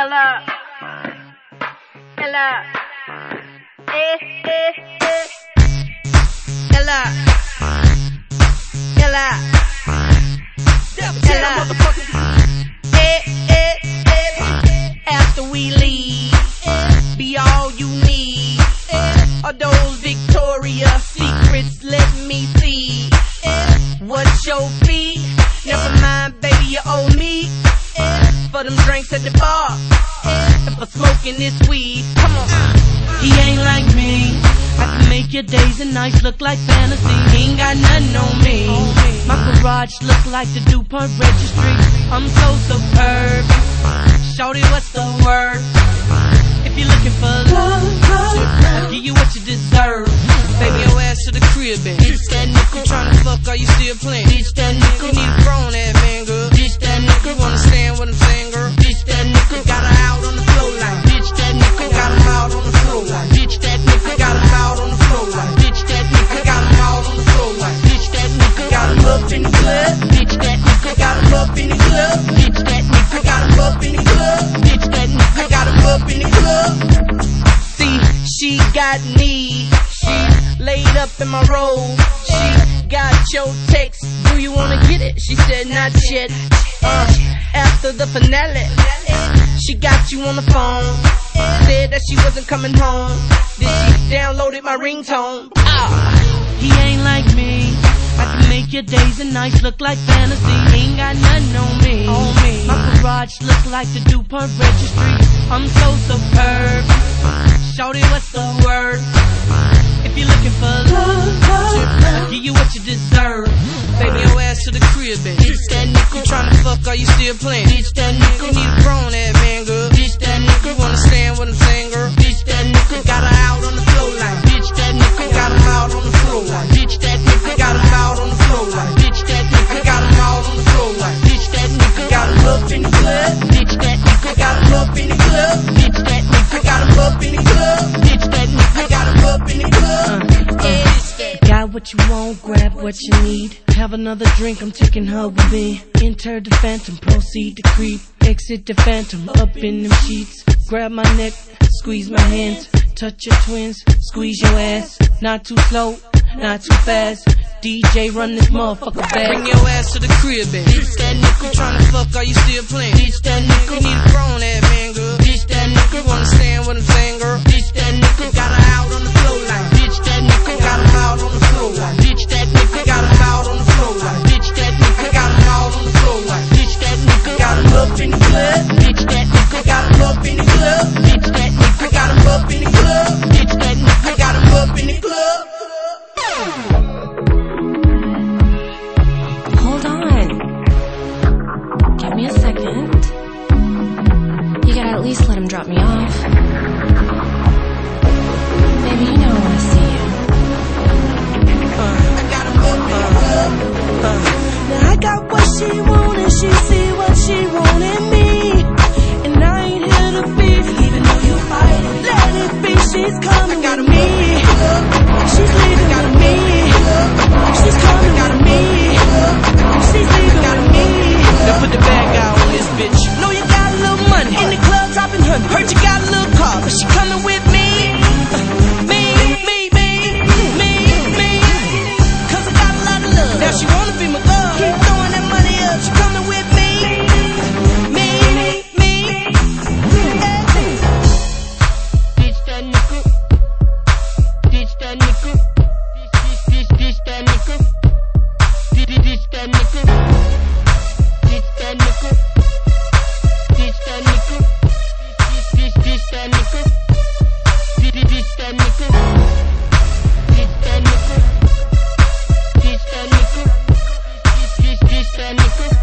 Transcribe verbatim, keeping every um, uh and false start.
Ella, Ella, eh, eh, eh. Ella, Ella, Ella, eh, eh, eh. After we leave, be all you need. Are those Victoria's Secrets? Let me see. What's your fee? Never mind, baby, you owe me. For them drinks at the bar, and for smoking this weed. Come on. He ain't like me. I can make your days and nights look like fantasy. He ain't got nothing on me. My garage look like the DuPont registry. I'm so superb. Shorty, what's the word? If you're looking for love, I'll give you what you deserve. Baby, your ass to the crib, man. Bitch, that nickel. Tryna fuck, are you still playing? Bitch, that nickel. You need a grown ass man, girl. Bitch, that nickel. You understand what I'm saying, girl? Bitch, that nickel. Got her out on the floor like. Bitch, that nickel. Got him out on the floor like. Bitch, that nickel. Got him out on the floor like. Bitch, that nickel. Got him out on the floor like. Bitch, that nickel. Got him up in the club. Bitch, that nickel. Got him up in the club. Bitch, that nickel. Got him up in the club. Bitch, that nickel. Got him up in the club. See, she got me. She laid up in my robe. She got your text. Do you wanna get it? She said not yet. Uh, after the finale, she got you on the phone. Said that she wasn't coming home. Then she downloaded my ringtone. Ah. He ain't like me. I can make your days and nights look like fantasy. He ain't got nothing on me. On me. My garage look like the DuPont registry. I'm so superb. Shorty, what's the word? If you're looking for love, I'll give you what you deserve. Baby, your ass to the crib, man. Bitch, that nickel. You tryna fuck, are you still playing? Bitch, that nickel. You need a grown ass man, girl. Bitch, that nickel. You understand what I'm saying, girl? Bitch, that nickel. Got her out on the floor like. Bitch, that nickel. Got him out on the floor like. Bitch, that nickel. Got him out on the floor like. Bitch, that nickel. Got him out on the floor like. Bitch, that nickel. Got him up in the club. Bitch, that nickel. Got him up in the club. Bitch, that nickel. Got him up in the club. Bitch, that nickel. Got him up in the club. Got what you want, grab what you need. Have another drink, I'm taking her with me. Enter the phantom, proceed to creep. Exit the phantom, up in them sheets. Grab my neck, squeeze my hands. Touch your twins, squeeze your ass. Not too slow, not too fast. D J, run this motherfucker back. Bring your ass to the crib, man. Bitch, that nickel. You tryna fuck, are you still playing? Bitch, that nickel. You need a grown ass man, girl. Bitch, that nickel. You understand what I'm saying, girl? Bitch, that nickel. Got her out on the floor like. Bitch, that nickel. Got him out on the floor like. Bitch, that nickel. Got him out on the floor like. Bitch, that nickel. Got him out on the floor like. Bitch, that nickel. Got him up in the club. Bitch, that nickel. Got him up in the club. Bitch, that nickel. Got him up in the club. Bitch, that nickel. Got him up in the club. Hold on. Give me a second. You gotta at least let him drop me off. Baby, you know I wanna see you. I got him up in the club. Now I got what she want and she see what she want in me. And I ain't here to beef, even though you fight. Let it be, she's coming with me. She's leaving with me. She's coming with me. She's leaving with me. Now put the bag out on this bitch. Know you got a little money in the club, dropping honey. Heard you got a little car, but she coming with me. Me, me, me, me, me. Cause I got a lot of love. Now she wanna be my girl. Keep throwing that money up, she coming with me. Me, me, me. Bitch, that nickel. Bitch, that nickel. Bitch, bitch, bitch, that nickel. Bitch, bitch, that nickel. Bitch, that nickel. Bitch, that nickel. Bitch, bitch, that nickel. Bitch, bitch, that nickel. Bitch, that nickel. Bitch, that nickel. Bitch, bitch, that nickel.